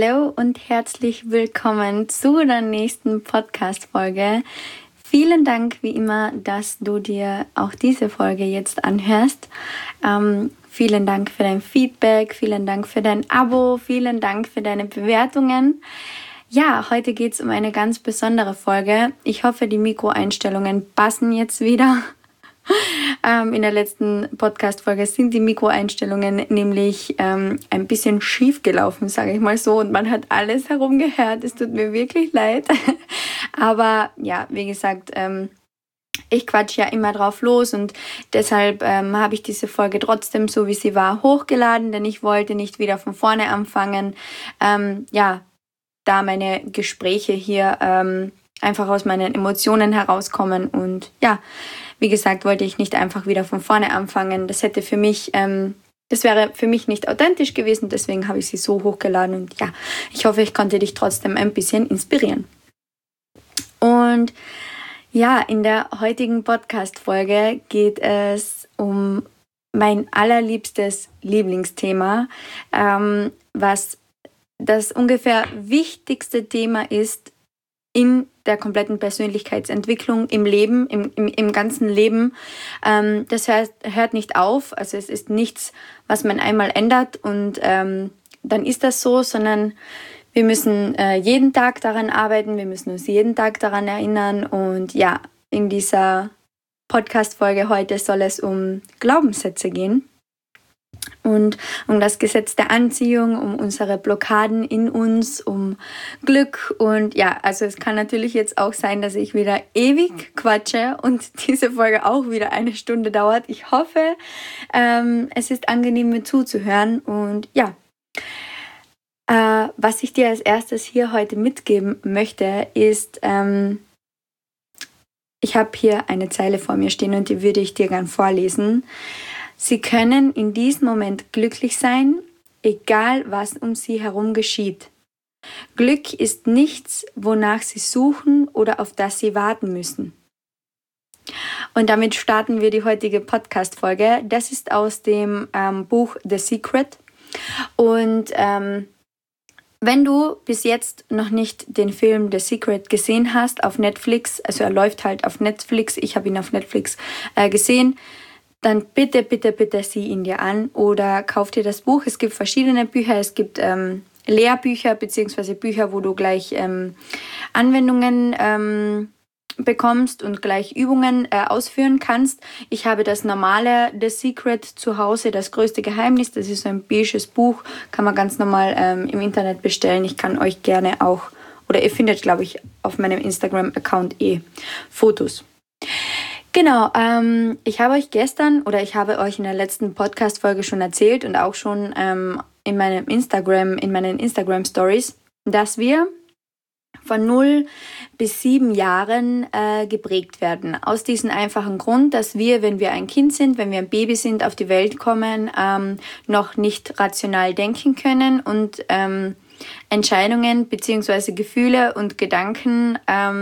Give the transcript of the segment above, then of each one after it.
Hallo und herzlich willkommen zu der nächsten Podcast-Folge. Vielen Dank wie immer, dass du dir auch diese Folge jetzt anhörst. Vielen Dank für dein Feedback, vielen Dank für dein Abo, vielen Dank für deine Bewertungen. Ja, heute geht es um eine ganz besondere Folge. Ich hoffe, die Mikroeinstellungen passen jetzt wieder. In der letzten Podcast-Folge sind die Mikroeinstellungen nämlich ein bisschen schief gelaufen, sage ich mal so. Und man hat alles herumgehört. Es tut mir wirklich leid. Aber ja, wie gesagt, ich quatsche ja immer drauf los und deshalb habe ich diese Folge trotzdem, so wie sie war, hochgeladen, denn ich wollte nicht wieder von vorne anfangen. Da meine Gespräche hier einfach aus meinen Emotionen herauskommen und ja, wie gesagt, wollte ich nicht einfach wieder von vorne anfangen. Das wäre für mich nicht authentisch gewesen, deswegen habe ich sie so hochgeladen und ja, ich hoffe, ich konnte dich trotzdem ein bisschen inspirieren. Und ja, in der heutigen Podcast-Folge geht es um mein allerliebstes Lieblingsthema, was das ungefähr wichtigste Thema ist in der kompletten Persönlichkeitsentwicklung im Leben, im ganzen Leben. Das hört nicht auf, also es ist nichts, was man einmal ändert und dann ist das so, sondern wir müssen jeden Tag daran arbeiten, wir müssen uns jeden Tag daran erinnern und ja, in dieser Podcast-Folge heute soll es um Glaubenssätze gehen. Und um das Gesetz der Anziehung, um unsere Blockaden in uns, um Glück und ja, also es kann natürlich jetzt auch sein, dass ich wieder ewig quatsche und diese Folge auch wieder 1 Stunde dauert. Ich hoffe, es ist angenehm mir zuzuhören und ja, was ich dir als erstes hier heute mitgeben möchte, ist, ich habe hier eine Zeile vor mir stehen und die würde ich dir gern vorlesen. Sie können in diesem Moment glücklich sein, egal was um sie herum geschieht. Glück ist nichts, wonach sie suchen oder auf das sie warten müssen. Und damit starten wir die heutige Podcast-Folge. Das ist aus dem Buch The Secret. Und wenn du bis jetzt noch nicht den Film The Secret gesehen hast auf Netflix, also er läuft halt auf Netflix, ich habe ihn auf Netflix gesehen, dann bitte sieh ihn dir an oder kauf dir das Buch. Es gibt verschiedene Bücher, es gibt Lehrbücher bzw. Bücher, wo du gleich Anwendungen bekommst und gleich Übungen ausführen kannst. Ich habe das normale The Secret zu Hause, das größte Geheimnis. Das ist so ein beiges Buch, kann man ganz normal im Internet bestellen. Ich kann euch gerne auch, oder ihr findet, glaube ich, auf meinem Instagram-Account Fotos. Genau, ich habe euch in der letzten Podcast-Folge schon erzählt und auch schon in meinen Instagram-Stories, dass wir von 0 bis 7 Jahren geprägt werden. Aus diesem einfachen Grund, dass wir, wenn wir ein Kind sind, wenn wir ein Baby sind, auf die Welt kommen, noch nicht rational denken können und Entscheidungen bzw. Gefühle und Gedanken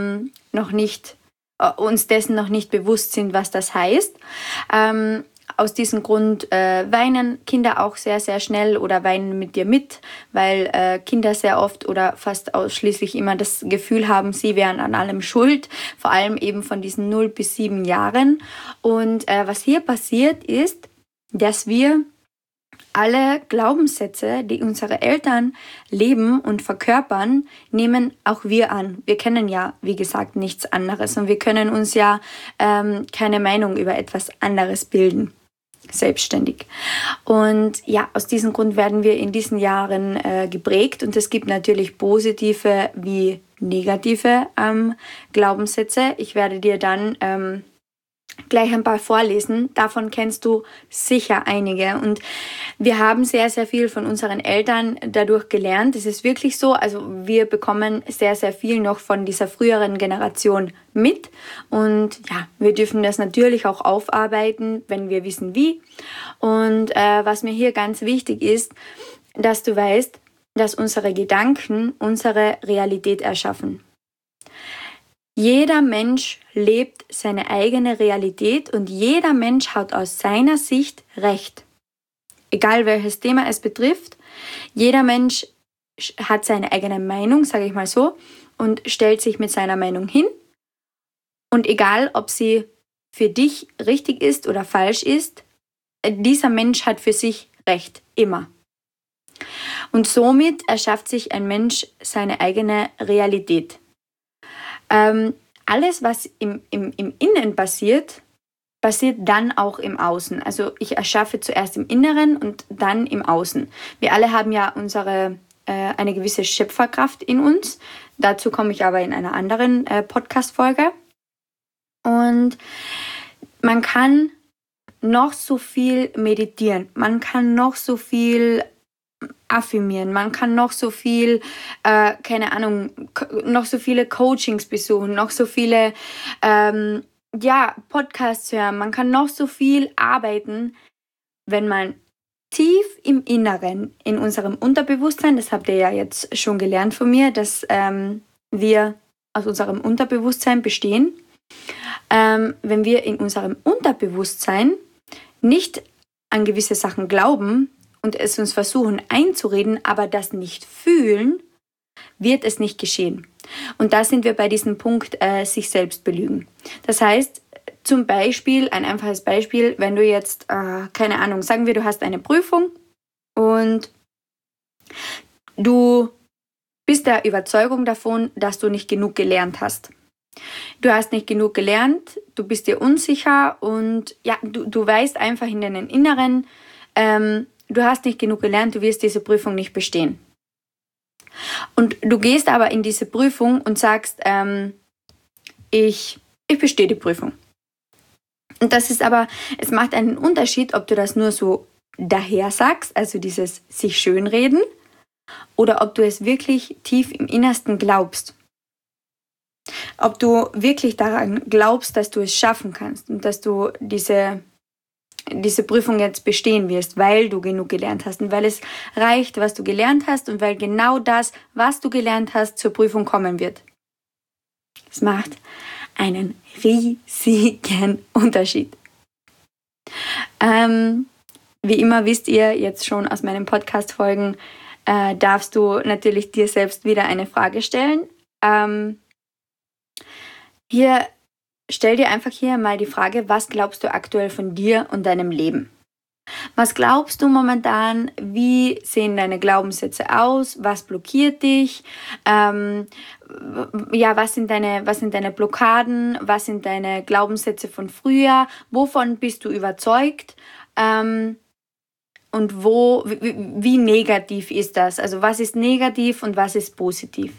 uns dessen noch nicht bewusst sind, was das heißt. Aus diesem Grund weinen Kinder auch sehr, sehr schnell oder weinen mit dir mit, weil Kinder sehr oft oder fast ausschließlich immer das Gefühl haben, sie wären an allem schuld, vor allem eben von diesen 0 bis 7 Jahren. Und was hier passiert ist, dass wir alle Glaubenssätze, die unsere Eltern leben und verkörpern, nehmen auch wir an. Wir kennen ja, wie gesagt, nichts anderes und wir können uns ja keine Meinung über etwas anderes bilden, selbstständig. Und ja, aus diesem Grund werden wir in diesen Jahren geprägt und es gibt natürlich positive wie negative Glaubenssätze. Ich werde dir dann gleich ein paar vorlesen. Davon kennst du sicher einige. Und wir haben sehr, sehr viel von unseren Eltern dadurch gelernt. Es ist wirklich so. Also wir bekommen sehr, sehr viel noch von dieser früheren Generation mit. Und ja, wir dürfen das natürlich auch aufarbeiten, wenn wir wissen wie. Und was mir hier ganz wichtig ist, dass du weißt, dass unsere Gedanken unsere Realität erschaffen. Jeder Mensch lebt seine eigene Realität und jeder Mensch hat aus seiner Sicht Recht. Egal welches Thema es betrifft, jeder Mensch hat seine eigene Meinung, sage ich mal so, und stellt sich mit seiner Meinung hin. Und egal, ob sie für dich richtig ist oder falsch ist, dieser Mensch hat für sich Recht, immer. Und somit erschafft sich ein Mensch seine eigene Realität. Alles, was im Innen passiert dann auch im Außen. Also ich erschaffe zuerst im Inneren und dann im Außen. Wir alle haben ja eine gewisse Schöpferkraft in uns. Dazu komme ich aber in einer anderen Podcast-Folge. Und man kann noch so viel meditieren, man kann noch so viel affirmieren, man kann noch so viel, noch so viele Coachings besuchen, noch so viele Podcasts hören, man kann noch so viel arbeiten, wenn man tief im Inneren, in unserem Unterbewusstsein, das habt ihr ja jetzt schon gelernt von mir, dass wir aus unserem Unterbewusstsein bestehen, wenn wir in unserem Unterbewusstsein nicht an gewisse Sachen glauben und es uns versuchen einzureden, aber das nicht fühlen, wird es nicht geschehen. Und da sind wir bei diesem Punkt, sich selbst belügen. Das heißt, zum Beispiel, ein einfaches Beispiel, wenn du jetzt, sagen wir, du hast eine Prüfung und du bist der Überzeugung davon, dass du nicht genug gelernt hast. Du hast nicht genug gelernt, du bist dir unsicher und ja, du weißt einfach in deinem Inneren, du hast nicht genug gelernt, du wirst diese Prüfung nicht bestehen. Und du gehst aber in diese Prüfung und sagst, ich bestehe die Prüfung. Und das ist aber, es macht einen Unterschied, ob du das nur so daher sagst, also dieses sich schönreden, oder ob du es wirklich tief im Innersten glaubst. Ob du wirklich daran glaubst, dass du es schaffen kannst und dass du diese Prüfung jetzt bestehen wirst, weil du genug gelernt hast und weil es reicht, was du gelernt hast und weil genau das, was du gelernt hast, zur Prüfung kommen wird. Es macht einen riesigen Unterschied. Wie immer wisst ihr jetzt schon aus meinen Podcast-Folgen, darfst du natürlich dir selbst wieder eine Frage stellen. Hier stell dir einfach hier mal die Frage, was glaubst du aktuell von dir und deinem Leben? Was glaubst du momentan? Wie sehen deine Glaubenssätze aus? Was blockiert dich? Was sind deine Blockaden? Was sind deine Glaubenssätze von früher? Wovon bist du überzeugt? Und wie negativ ist das? Also was ist negativ und was ist positiv?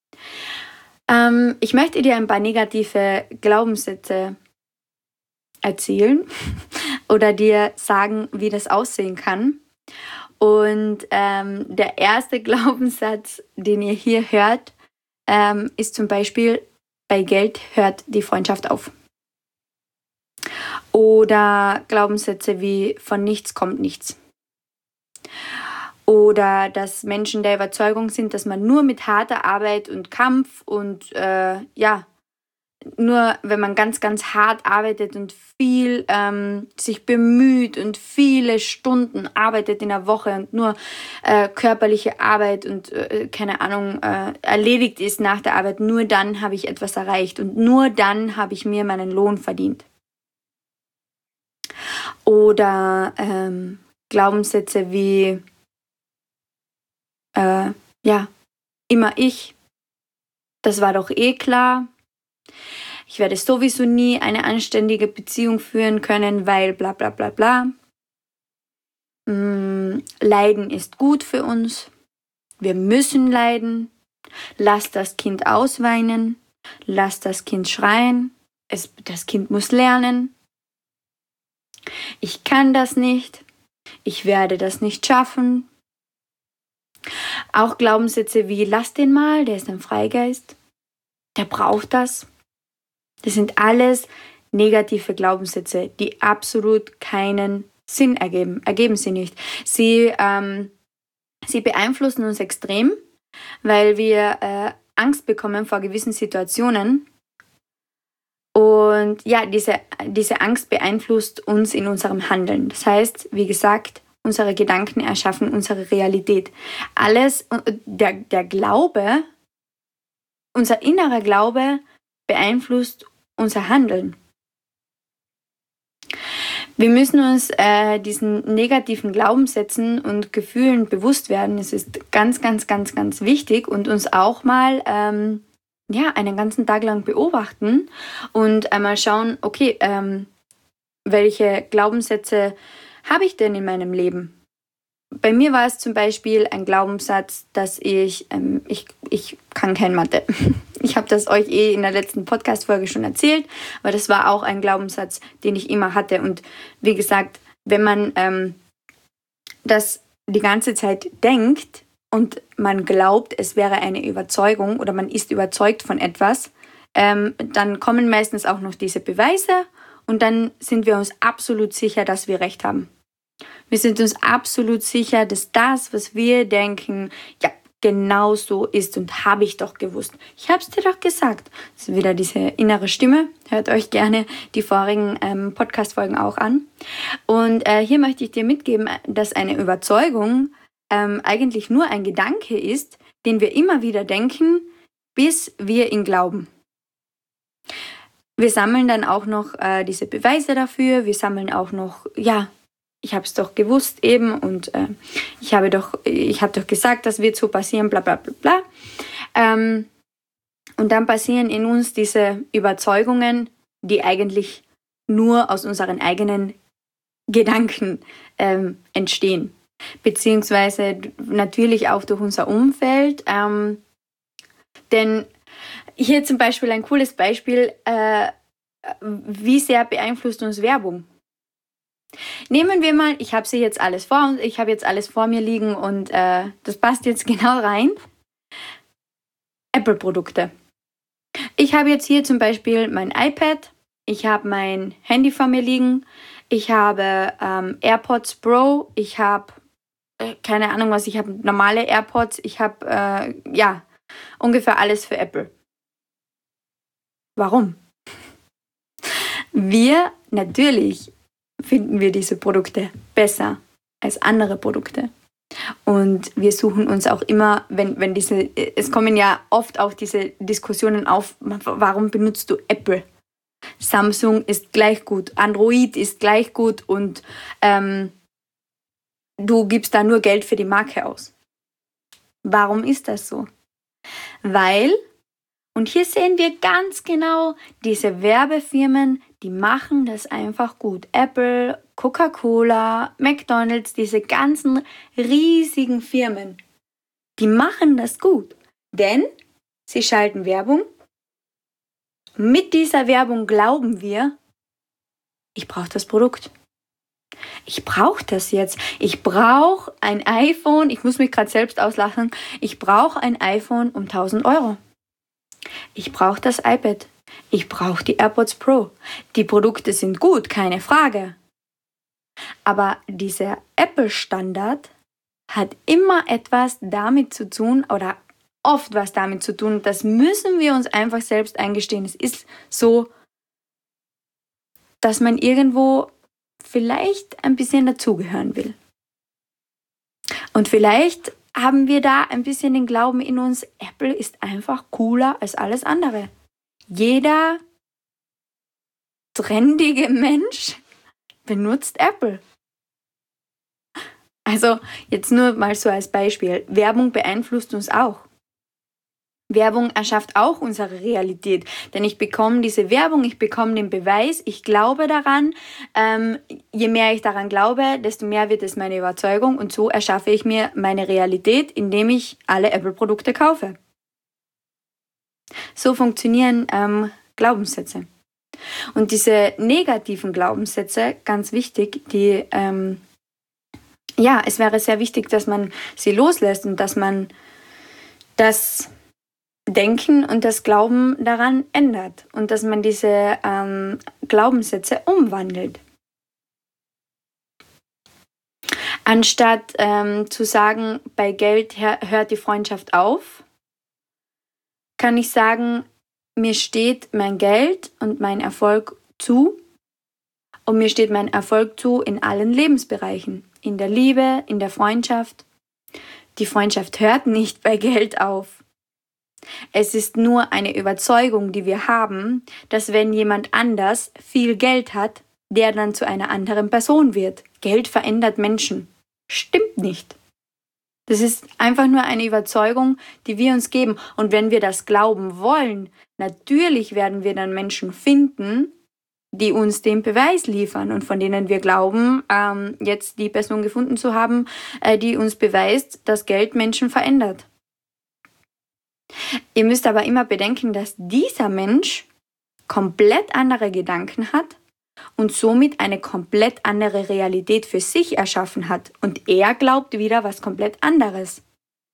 Ich möchte dir ein paar negative Glaubenssätze erzählen oder dir sagen, wie das aussehen kann. Und der erste Glaubenssatz, den ihr hier hört, ist zum Beispiel, bei Geld hört die Freundschaft auf. Oder Glaubenssätze wie, von nichts kommt nichts. Oder dass Menschen der Überzeugung sind, dass man nur mit harter Arbeit und Kampf und nur wenn man ganz, ganz hart arbeitet und viel sich bemüht und viele Stunden arbeitet in der Woche und nur körperliche Arbeit und erledigt ist nach der Arbeit, nur dann habe ich etwas erreicht und nur dann habe ich mir meinen Lohn verdient. Oder Glaubenssätze wie immer ich, das war doch eh klar. Ich werde sowieso nie eine anständige Beziehung führen können, weil bla bla bla bla. Leiden ist gut für uns. Wir müssen leiden. Lass das Kind ausweinen. Lass das Kind schreien. Das Kind muss lernen. Ich kann das nicht. Ich werde das nicht schaffen. Auch Glaubenssätze wie, lass den mal, der ist ein Freigeist. Der braucht das. Das sind alles negative Glaubenssätze, die absolut keinen Sinn ergeben. Ergeben sie nicht. Sie beeinflussen uns extrem, weil wir Angst bekommen vor gewissen Situationen. Und ja, diese Angst beeinflusst uns in unserem Handeln. Das heißt, wie gesagt, unsere Gedanken erschaffen unsere Realität. Alles, der Glaube, unser innerer Glaube beeinflusst unser Handeln. Wir müssen uns diesen negativen Glaubenssätzen und Gefühlen bewusst werden. Es ist ganz, ganz, ganz, ganz wichtig und uns auch mal einen ganzen Tag lang beobachten und einmal schauen, okay, welche Glaubenssätze habe ich denn in meinem Leben? Bei mir war es zum Beispiel ein Glaubenssatz, dass ich kann kein Mathe. Ich habe das euch in der letzten Podcast-Folge schon erzählt, aber das war auch ein Glaubenssatz, den ich immer hatte. Und wie gesagt, wenn man das die ganze Zeit denkt und man glaubt, es wäre eine Überzeugung oder man ist überzeugt von etwas, dann kommen meistens auch noch diese Beweise und dann sind wir uns absolut sicher, dass wir recht haben. Wir sind uns absolut sicher, dass das, was wir denken, ja, genau so ist und habe ich doch gewusst. Ich habe es dir doch gesagt. Das ist wieder diese innere Stimme. Hört euch gerne die vorigen Podcast-Folgen auch an. Und hier möchte ich dir mitgeben, dass eine Überzeugung eigentlich nur ein Gedanke ist, den wir immer wieder denken, bis wir ihn glauben. Wir sammeln dann auch noch diese Beweise dafür. Wir sammeln auch noch, ich habe es doch gewusst eben und ich habe doch gesagt, das wird so passieren, bla bla bla bla. Und dann passieren in uns diese Überzeugungen, die eigentlich nur aus unseren eigenen Gedanken entstehen. Beziehungsweise natürlich auch durch unser Umfeld. Denn hier zum Beispiel ein cooles Beispiel, wie sehr beeinflusst uns Werbung. Nehmen wir mal, ich habe jetzt alles vor mir liegen und das passt jetzt genau rein. Apple-Produkte. Ich habe jetzt hier zum Beispiel mein iPad, ich habe mein Handy vor mir liegen, ich habe AirPods Pro, ich habe keine Ahnung was, ich habe normale AirPods, ich habe ungefähr alles für Apple. Warum? Natürlich finden wir diese Produkte besser als andere Produkte. Und wir suchen uns auch immer, es kommen ja oft auch diese Diskussionen auf, warum benutzt du Apple? Samsung ist gleich gut, Android ist gleich gut und du gibst da nur Geld für die Marke aus. Warum ist das so? Weil, und hier sehen wir ganz genau, diese Werbefirmen, die machen das einfach gut. Apple, Coca-Cola, McDonald's, diese ganzen riesigen Firmen, die machen das gut. Denn sie schalten Werbung. Mit dieser Werbung glauben wir, ich brauche das Produkt. Ich brauche das jetzt. Ich brauche ein iPhone. Ich muss mich gerade selbst auslachen. Ich brauche ein iPhone um 1.000 Euro. Ich brauche das iPad. Ich brauche die AirPods Pro. Die Produkte sind gut, keine Frage. Aber dieser Apple-Standard hat immer etwas damit zu tun oder oft was damit zu tun. Das müssen wir uns einfach selbst eingestehen. Es ist so, dass man irgendwo vielleicht ein bisschen dazugehören will. Und vielleicht haben wir da ein bisschen den Glauben in uns, Apple ist einfach cooler als alles andere. Jeder trendige Mensch benutzt Apple. Also jetzt nur mal so als Beispiel. Werbung beeinflusst uns auch. Werbung erschafft auch unsere Realität. Denn ich bekomme diese Werbung, ich bekomme den Beweis, ich glaube daran. Je mehr ich daran glaube, desto mehr wird es meine Überzeugung. Und so erschaffe ich mir meine Realität, indem ich alle Apple-Produkte kaufe. So funktionieren Glaubenssätze. Und diese negativen Glaubenssätze, ganz wichtig, es wäre sehr wichtig, dass man sie loslässt und dass man das Denken und das Glauben daran ändert und dass man diese Glaubenssätze umwandelt. Anstatt zu sagen, bei Geld hört die Freundschaft auf, kann ich sagen, mir steht mein Geld und mein Erfolg zu und mir steht mein Erfolg zu in allen Lebensbereichen. in der Liebe, in der Freundschaft. Die Freundschaft hört nicht bei Geld auf. Es ist nur eine Überzeugung, die wir haben, dass wenn jemand anders viel Geld hat, der dann zu einer anderen Person wird. Geld verändert Menschen. Stimmt nicht. Das ist einfach nur eine Überzeugung, die wir uns geben. Und wenn wir das glauben wollen, natürlich werden wir dann Menschen finden, die uns den Beweis liefern und von denen wir glauben, jetzt die Person gefunden zu haben, die uns beweist, dass Geld Menschen verändert. Ihr müsst aber immer bedenken, dass dieser Mensch komplett andere Gedanken hat und somit eine komplett andere Realität für sich erschaffen hat. Und er glaubt wieder was komplett anderes.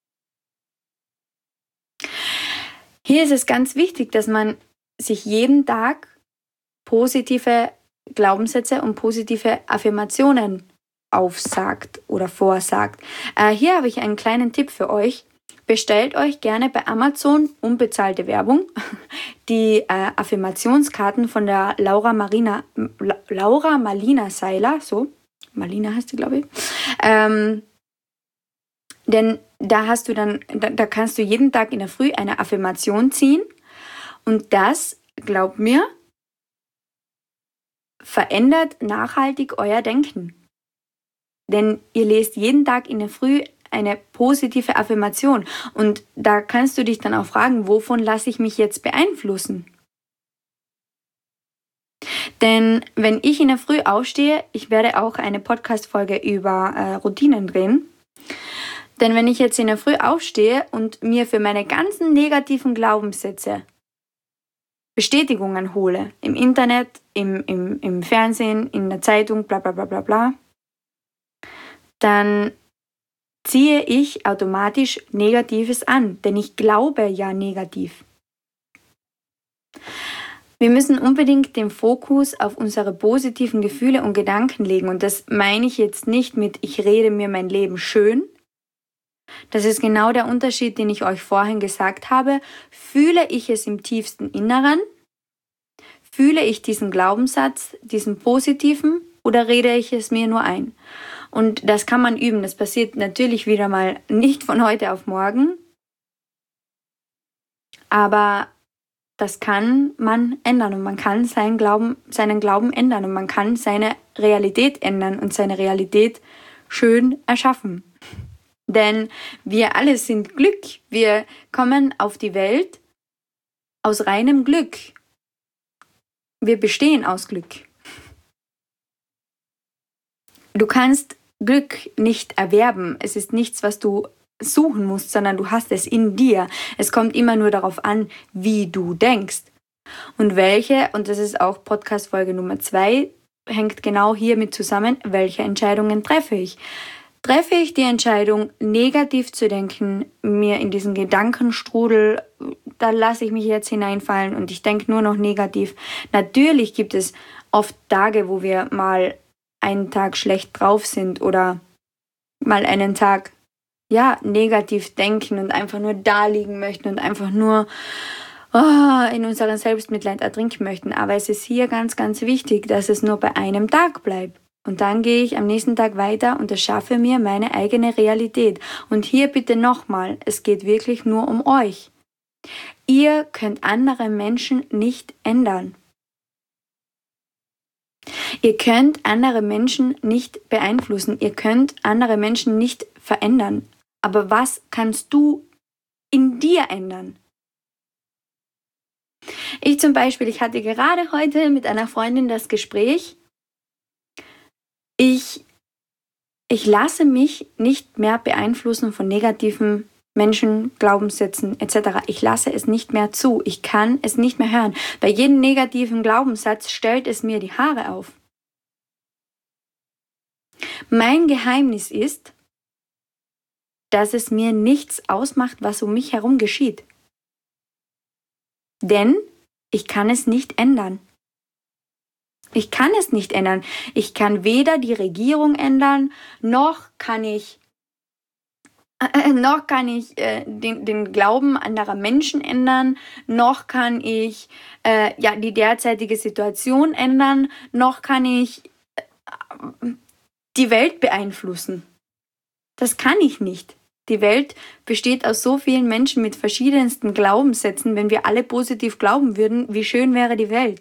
Hier ist es ganz wichtig, dass man sich jeden Tag positive Glaubenssätze und positive Affirmationen aufsagt oder vorsagt. Hier habe ich einen kleinen Tipp für euch. Bestellt euch gerne bei Amazon, unbezahlte Werbung, die Affirmationskarten von der Laura Marlina Seiler, so, Marlina heißt sie, glaube ich. Denn da kannst du jeden Tag in der Früh eine Affirmation ziehen und das, glaubt mir, verändert nachhaltig euer Denken. Denn ihr lest jeden Tag in der Früh eine positive Affirmation. Und da kannst du dich dann auch fragen, wovon lasse ich mich jetzt beeinflussen? Denn wenn ich in der Früh aufstehe, ich werde auch eine Podcast-Folge über Routinen drehen. Denn wenn ich jetzt in der Früh aufstehe und mir für meine ganzen negativen Glaubenssätze Bestätigungen hole, im Internet, im Fernsehen, in der Zeitung, bla bla bla bla bla, dann ziehe ich automatisch Negatives an, denn ich glaube ja negativ. Wir müssen unbedingt den Fokus auf unsere positiven Gefühle und Gedanken legen und das meine ich jetzt nicht mit ich rede mir mein Leben schön. Das ist genau der Unterschied, den ich euch vorhin gesagt habe. Fühle ich es im tiefsten Inneren? Fühle ich diesen Glaubenssatz, diesen positiven oder rede ich es mir nur ein? Und das kann man üben. Das passiert natürlich wieder mal nicht von heute auf morgen. Aber das kann man ändern und man kann seinen Glauben ändern und man kann seine Realität ändern und seine Realität schön erschaffen. Denn wir alle sind Glück. Wir kommen auf die Welt aus reinem Glück. Wir bestehen aus Glück. Du kannst Glück nicht erwerben. Es ist nichts, was du suchen musst, sondern du hast es in dir. Es kommt immer nur darauf an, wie du denkst. Und das ist auch Podcast-Folge Nummer 2, hängt genau hiermit zusammen, welche Entscheidungen treffe ich. Treffe ich die Entscheidung, negativ zu denken, mir in diesen Gedankenstrudel, da lasse ich mich jetzt hineinfallen und ich denke nur noch negativ. Natürlich gibt es oft Tage, wo wir mal einen Tag schlecht drauf sind oder mal einen Tag negativ denken und einfach nur da liegen möchten und einfach nur in unserem Selbstmitleid ertrinken möchten. Aber es ist hier ganz, ganz wichtig, dass es nur bei einem Tag bleibt. Und dann gehe ich am nächsten Tag weiter und erschaffe mir meine eigene Realität. Und hier bitte nochmal, es geht wirklich nur um euch. Ihr könnt andere Menschen nicht ändern. Ihr könnt andere Menschen nicht beeinflussen. Ihr könnt andere Menschen nicht verändern. Aber was kannst du in dir ändern? Ich zum Beispiel, ich hatte gerade heute mit einer Freundin das Gespräch. Ich lasse mich nicht mehr beeinflussen von negativen Menschen, Glaubenssätzen etc. Ich lasse es nicht mehr zu. Ich kann es nicht mehr hören. Bei jedem negativen Glaubenssatz stellt es mir die Haare auf. Mein Geheimnis ist, dass es mir nichts ausmacht, was um mich herum geschieht. Denn ich kann es nicht ändern. Ich kann es nicht ändern. Ich kann weder die Regierung ändern, noch kann ich den Glauben anderer Menschen ändern, noch kann ich die derzeitige Situation ändern, noch kann ich die Welt beeinflussen. Das kann ich nicht. Die Welt besteht aus so vielen Menschen mit verschiedensten Glaubenssätzen. Wenn wir alle positiv glauben würden, wie schön wäre die Welt.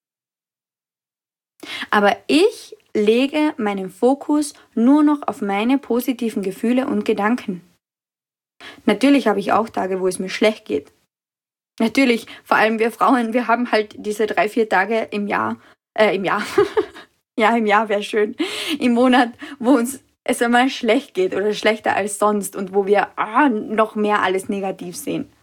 Aber ich lege meinen Fokus nur noch auf meine positiven Gefühle und Gedanken. Natürlich habe ich auch Tage, wo es mir schlecht geht. Natürlich, vor allem wir Frauen, wir haben halt diese 3-4 Tage im Jahr, ja, im Jahr wäre schön, im Monat, wo uns es einmal schlecht geht oder schlechter als sonst und wo wir noch mehr alles negativ sehen.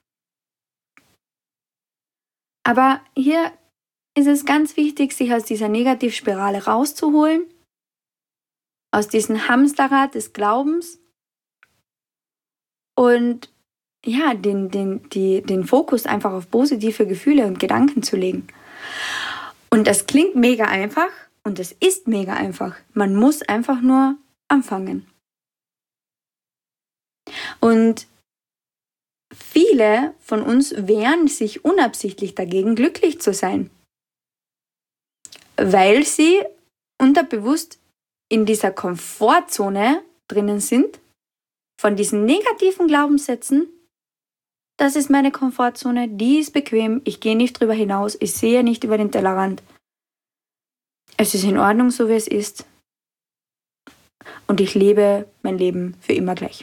Aber hier ist es ganz wichtig, sich aus dieser Negativspirale rauszuholen, aus diesem Hamsterrad des Glaubens und ja, den Fokus einfach auf positive Gefühle und Gedanken zu legen. Und das klingt mega einfach und es ist mega einfach. Man muss einfach nur anfangen. Und viele von uns wehren sich unabsichtlich dagegen, glücklich zu sein, weil sie unterbewusst in dieser Komfortzone drinnen sind, von diesen negativen Glaubenssätzen. Das ist meine Komfortzone, die ist bequem, ich gehe nicht drüber hinaus, ich sehe nicht über den Tellerrand. Es ist in Ordnung, so wie es ist. Und ich lebe mein Leben für immer gleich.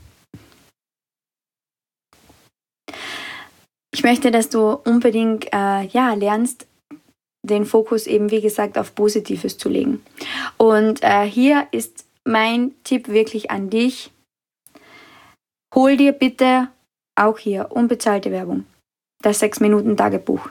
Ich möchte, dass du unbedingt lernst, den Fokus eben, wie gesagt, auf Positives zu legen. Und hier ist mein Tipp wirklich an dich. Hol dir bitte auch hier unbezahlte Werbung, das 6-Minuten-Tagebuch.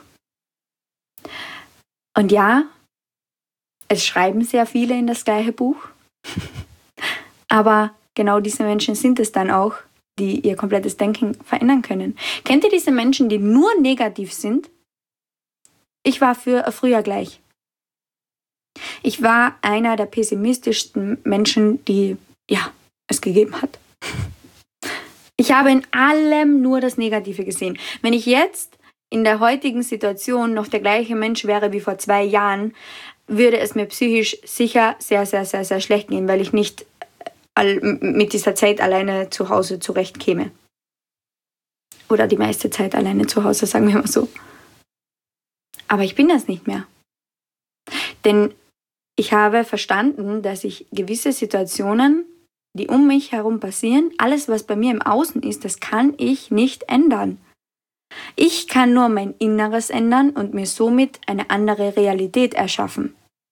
Und ja, es schreiben sehr viele in das gleiche Buch, aber genau diese Menschen sind es dann auch, die ihr komplettes Denken verändern können. Kennt ihr diese Menschen, die nur negativ sind? Ich war früher gleich. Ich war einer der pessimistischsten Menschen, die es gegeben hat. Ich habe in allem nur das Negative gesehen. Wenn ich jetzt in der heutigen Situation noch der gleiche Mensch wäre wie vor 2 Jahren, würde es mir psychisch sicher sehr, sehr, sehr, sehr schlecht gehen, weil ich nicht mit dieser Zeit alleine zu Hause zurechtkäme. Oder die meiste Zeit alleine zu Hause, sagen wir mal so. Aber ich bin das nicht mehr. Denn ich habe verstanden, dass ich gewisse Situationen, die um mich herum passieren, alles, was bei mir im Außen ist, das kann ich nicht ändern. Ich kann nur mein Inneres ändern und mir somit eine andere Realität erschaffen.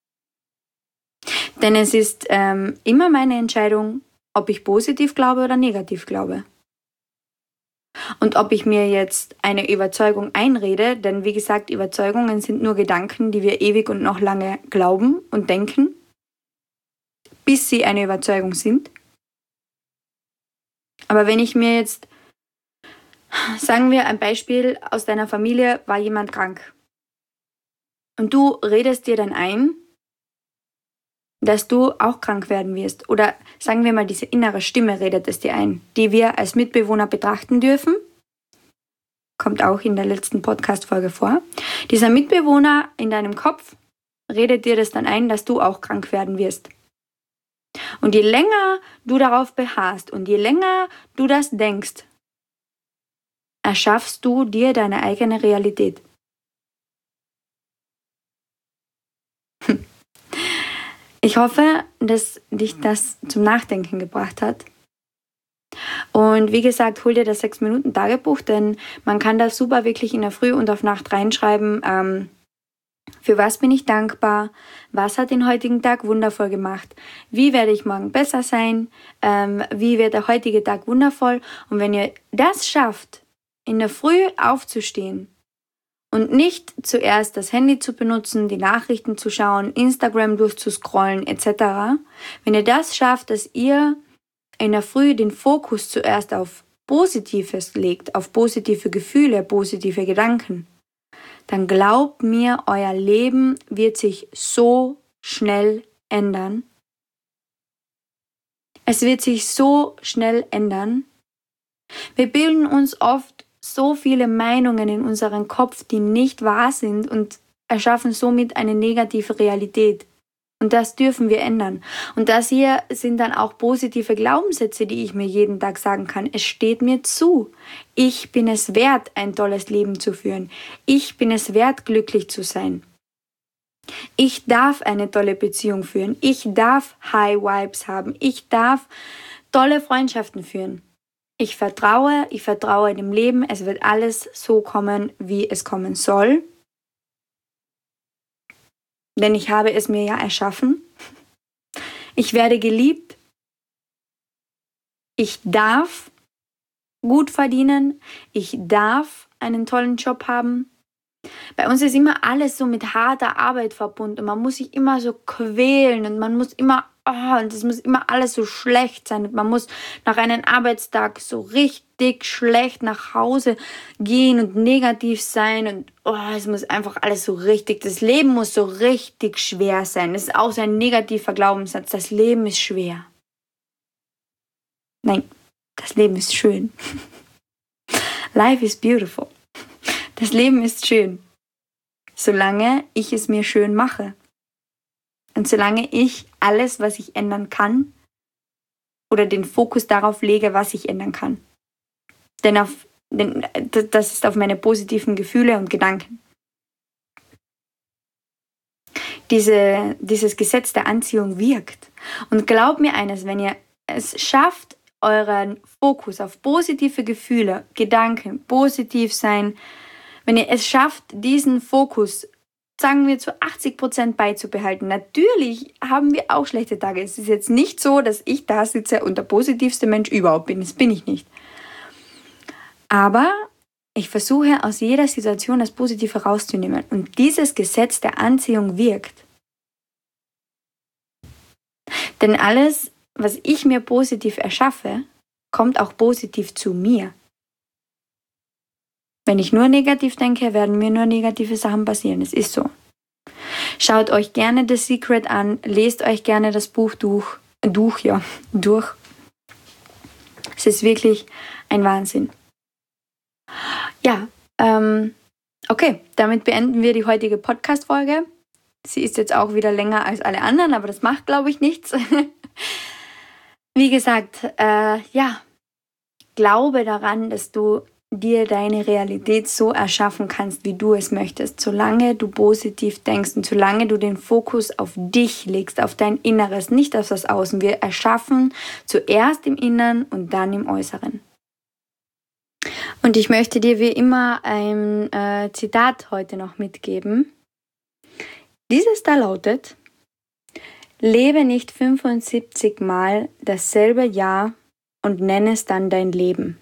Denn es ist immer meine Entscheidung, ob ich positiv glaube oder negativ glaube. Und ob ich mir jetzt eine Überzeugung einrede, denn wie gesagt, Überzeugungen sind nur Gedanken, die wir ewig und noch lange glauben und denken, bis sie eine Überzeugung sind. Aber wenn ich mir jetzt, sagen wir ein Beispiel, aus deiner Familie war jemand krank und du redest dir dann ein, dass du auch krank werden wirst. Oder sagen wir mal, diese innere Stimme redet es dir ein, die wir als Mitbewohner betrachten dürfen. Kommt auch in der letzten Podcast-Folge vor. Dieser Mitbewohner in deinem Kopf redet dir das dann ein, dass du auch krank werden wirst. Und je länger du darauf beharrst und je länger du das denkst, erschaffst du dir deine eigene Realität. Ich hoffe, dass dich das zum Nachdenken gebracht hat. Und wie gesagt, hol dir das 6-Minuten-Tagebuch, denn man kann da super wirklich in der Früh und auf Nacht reinschreiben, für was bin ich dankbar, was hat den heutigen Tag wundervoll gemacht, wie werde ich morgen besser sein, wie wird der heutige Tag wundervoll. Und wenn ihr das schafft, in der Früh aufzustehen und nicht zuerst das Handy zu benutzen, die Nachrichten zu schauen, Instagram durchzuscrollen etc., wenn ihr das schafft, dass ihr in der Früh den Fokus zuerst auf Positives legt, auf positive Gefühle, positive Gedanken, dann glaubt mir, euer Leben wird sich so schnell ändern. Es wird sich so schnell ändern. Wir bilden uns oft so viele Meinungen in unserem Kopf, die nicht wahr sind und erschaffen somit eine negative Realität. Und das dürfen wir ändern. Und das hier sind dann auch positive Glaubenssätze, die ich mir jeden Tag sagen kann. Es steht mir zu. Ich bin es wert, ein tolles Leben zu führen. Ich bin es wert, glücklich zu sein. Ich darf eine tolle Beziehung führen. Ich darf High Vibes haben. Ich darf tolle Freundschaften führen. Ich vertraue dem Leben. Es wird alles so kommen, wie es kommen soll. Denn ich habe es mir ja erschaffen. Ich werde geliebt. Ich darf gut verdienen. Ich darf einen tollen Job haben. Bei uns ist immer alles so mit harter Arbeit verbunden. Man muss sich immer so quälen und man muss immer, und es muss immer alles so schlecht sein. Und man muss nach einem Arbeitstag so richtig schlecht nach Hause gehen und negativ sein. Und es muss einfach alles so richtig, das Leben muss so richtig schwer sein. Das ist auch so ein negativer Glaubenssatz. Das Leben ist schwer. Nein, das Leben ist schön. Life is beautiful. Das Leben ist schön, solange ich es mir schön mache. Und solange ich alles, was ich ändern kann, oder den Fokus darauf lege, was ich ändern kann. Denn das ist auf meine positiven Gefühle und Gedanken. Dieses Gesetz der Anziehung wirkt. Und glaubt mir eines, wenn ihr es schafft, euren Fokus auf positive Gefühle, Gedanken, positiv sein, wenn ihr es schafft, diesen Fokus, sagen wir, zu 80% beizubehalten. Natürlich haben wir auch schlechte Tage. Es ist jetzt nicht so, dass ich da sitze und der positivste Mensch überhaupt bin. Das bin ich nicht. Aber ich versuche aus jeder Situation das Positive rauszunehmen. Und dieses Gesetz der Anziehung wirkt. Denn alles, was ich mir positiv erschaffe, kommt auch positiv zu mir. Wenn ich nur negativ denke, werden mir nur negative Sachen passieren. Es ist so. Schaut euch gerne The Secret an, lest euch gerne das Buch durch. Es ist wirklich ein Wahnsinn. Ja, okay, damit beenden wir die heutige Podcast-Folge. Sie ist jetzt auch wieder länger als alle anderen, aber das macht, glaube ich, nichts. Wie gesagt, glaube daran, dass du dir deine Realität so erschaffen kannst, wie du es möchtest, solange du positiv denkst und solange du den Fokus auf dich legst, auf dein Inneres, nicht auf das Außen. Wir erschaffen zuerst im Inneren und dann im Äußeren. Und ich möchte dir wie immer ein Zitat heute noch mitgeben. Dieses da lautet: Lebe nicht 75 Mal dasselbe Jahr und nenne es dann dein Leben.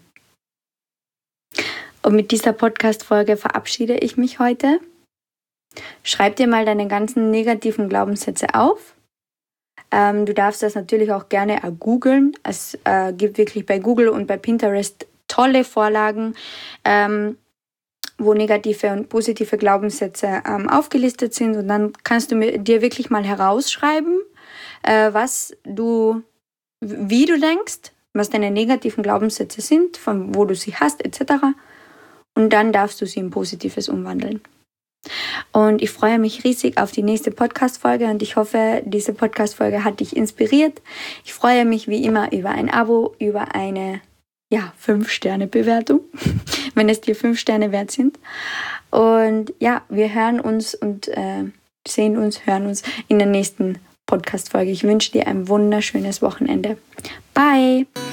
Und mit dieser Podcast-Folge verabschiede ich mich heute. Schreib dir mal deine ganzen negativen Glaubenssätze auf. Du darfst das natürlich auch gerne googeln. Es gibt wirklich bei Google und bei Pinterest tolle Vorlagen, wo negative und positive Glaubenssätze aufgelistet sind. Und dann kannst du dir wirklich mal herausschreiben, wie du denkst, was deine negativen Glaubenssätze sind, von wo du sie hast, etc. Und dann darfst du sie in Positives umwandeln. Und ich freue mich riesig auf die nächste Podcast-Folge und ich hoffe, diese Podcast-Folge hat dich inspiriert. Ich freue mich wie immer über ein Abo, über eine 5-Sterne-Bewertung, wenn es dir 5 Sterne wert sind. Und ja, wir hören uns und hören uns in der nächsten Podcast-Folge. Ich wünsche dir ein wunderschönes Wochenende. Bye!